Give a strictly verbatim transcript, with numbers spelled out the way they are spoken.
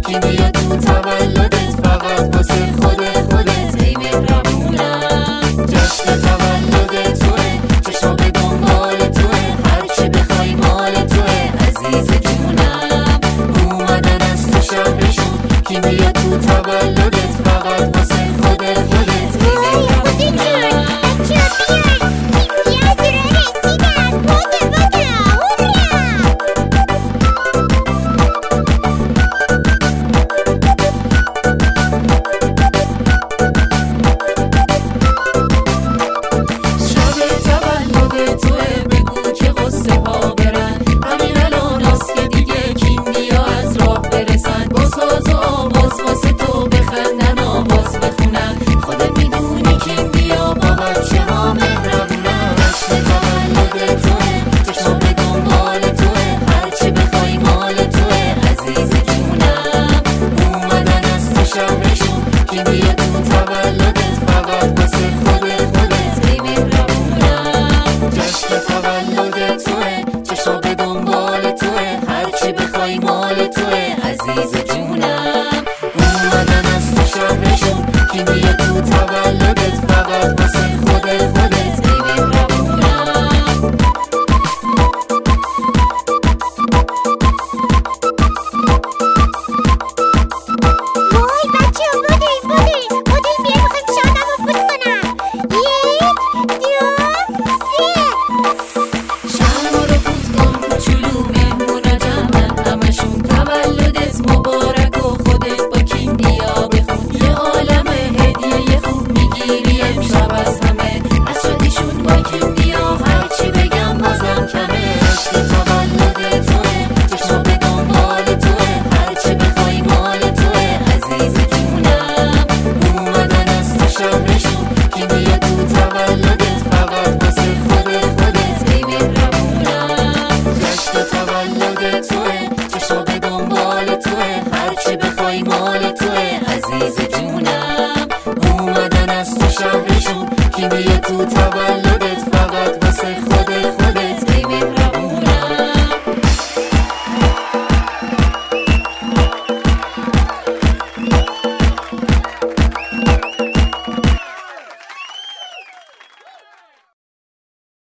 کی میاد تو تولدت فقط واسه خود خودت ای مهربونم. جشن تولد توه، چشم به دنبال توه، هرچی بخوای مال توه عزیز جونم. اومدن از تو شهرشون کی میاد تو تولدت فقط واسه خود خودت